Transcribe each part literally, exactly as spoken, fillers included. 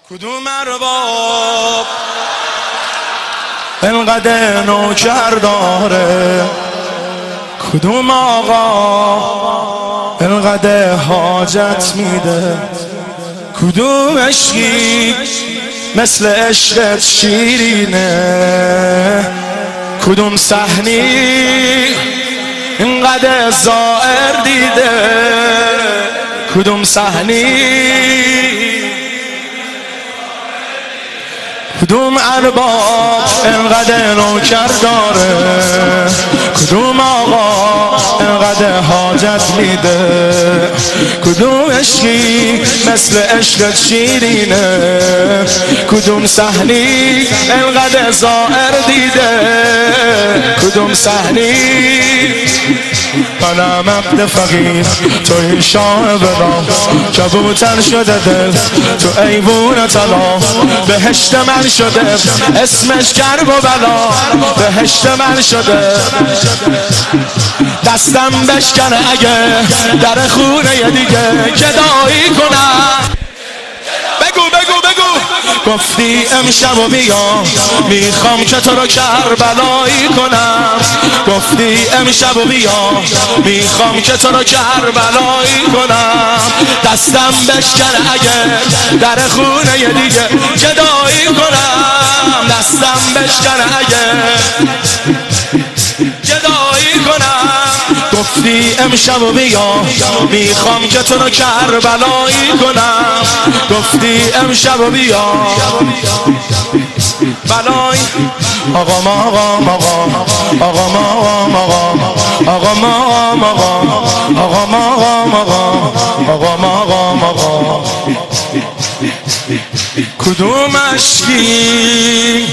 کدوم ارباب انقدر نوکر داره، کدوم آقا انقدر حاجت میده، کدوم عشقی مثل عشقت شیرینه، کدوم صحنی اینقدر زائر دیده، کدوم صحنی کدوم ارباب انقدر نوکر داره، کدوم آقا انقدر حاجت میده، کدوم عشقی مثل عشقت شیرینه، کدوم صحنی انقدر زائر دیده، کدوم صحنی منم عبد فقیر تو این شاه بلا، کبوتر شده دل تو ایوون طلا، بهشت من شده اسمش کرب و بلا، بهشت من شده دستم بشکنه اگه در خونه دیگه گدایی کنم. بگو بگو بگو گفتی امشب و بیا میخوام که تو رو کربلایی کنم، گفتی امشب و بیا میخوام که تو رو کربلایی کنم، دستم بشکنه اگه در خونه دیگه گدایی کنم، دستم بشکنه اگه گدایی کنم. گفتی امشب و بیا میخوام که تو رو کربلایی کنم، گفتی امشب و بیا بلای آقا ما آقا ما آقا آقا ما آقا آقا ما آقا آقا ما آقا ما آقا کدوم عشقی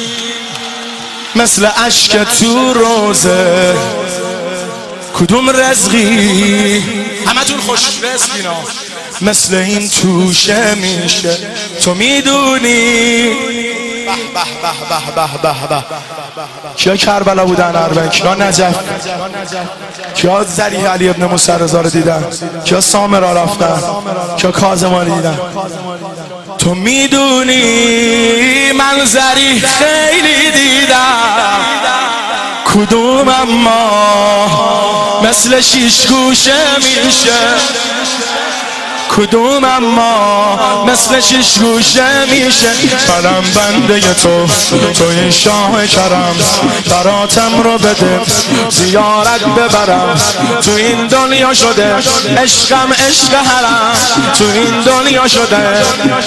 مثل عشق تو روزه، کدوم رزقی همتون خوش رزقینا مثل این توشه میشه، تو میدونی به به به به به به به کیا کربلا بودن اربعین، کیا نجف، کیا ذریح علی ابن موسی رضا رو دیدن، کیا سامرا رفتن، کیا کاظم دیدن. تو میدونی من ذریح خیلی دیدم، کدوم اما مثل شیش گوشه میشه، کدوم اما مثل شیش گوشه میشه. منم بنده تو تو این شاه کرم، براتم رو بده زیارت ببرم، تو این دنیا شده عشقم عشق حرم، تو این دنیا شده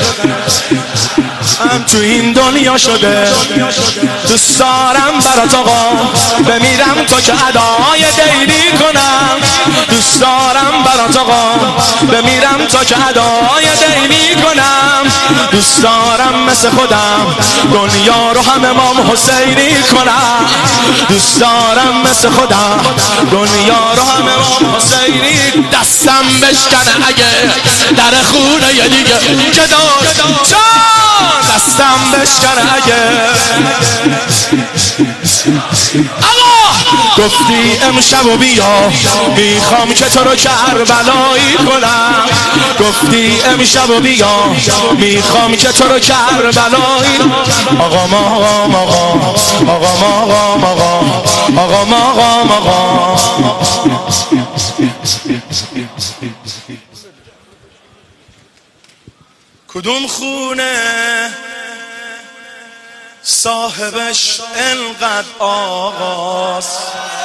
تو این دنیا شده دوست دارم برات آقا بمیرم تا که ادای دیلی کنم، دوست دارم برات آقا بمیرم تا که ادای دیلی کنم، دوست دارم مثل خودم دنیا رو هم امام حسینی کنم، دوست دارم مثل خودم دنیا رو هم امام حسینی. دستم بشکنه اگه در خونه یه دیگه جدار دستم بشکنه اگه آقا گفتی امشب و بیا میخوام که تو رو کربلایی کنم، گفتی امشب و بیا میخوام که تو رو کربلایی. آقا ما آقا ما آقا آقا ما آقا ما آقا ما آقا ما آقا کدوم خونه صاحبش انقدر آقاست،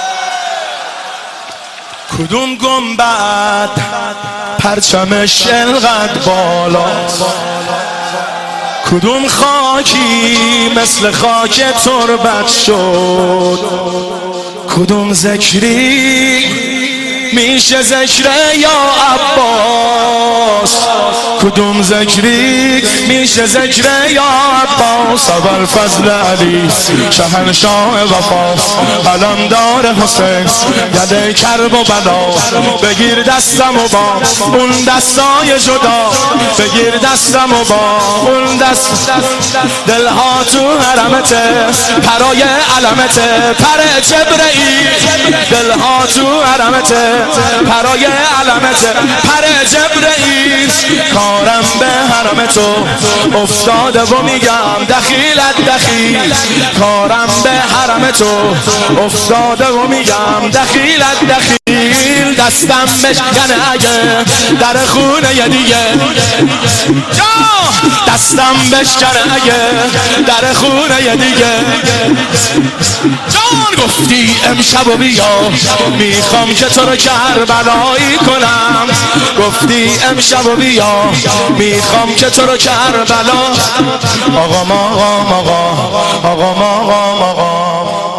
کدوم گنبد پرچمش انقدر بالاست، کدوم خاکی مثل خاک تربت شد، کدوم ذکری میشه ذکر یا عباس، کدوم ذکری میشه ذکر یا عباس. اول فضل علی شهنشاه وفا، قلمدار حسین یده کرب و بلا، بگیر دستم و با اون دستای جدا، بگیر دستم و با اون دست، دلها تو حرمته پرای علمته پر جبرئیل، دلها تو حرمته پرای علمته پر جبرئیل کارم به حرم تو افتاده و میگم دخیلت دخیل کارم به حرم تو افتاده و میگم دخیلت دخیل دستم بشکنه اگه در خونه دیگه جا دستم بشکنه اگه در خونه دیگه جان گفتی امشب و بیا میخوام که تو رو کربلایی کنم گفتی امشب و بیا میخوام که تو رو کربلا آقا آقا آقا آقا آقا آقا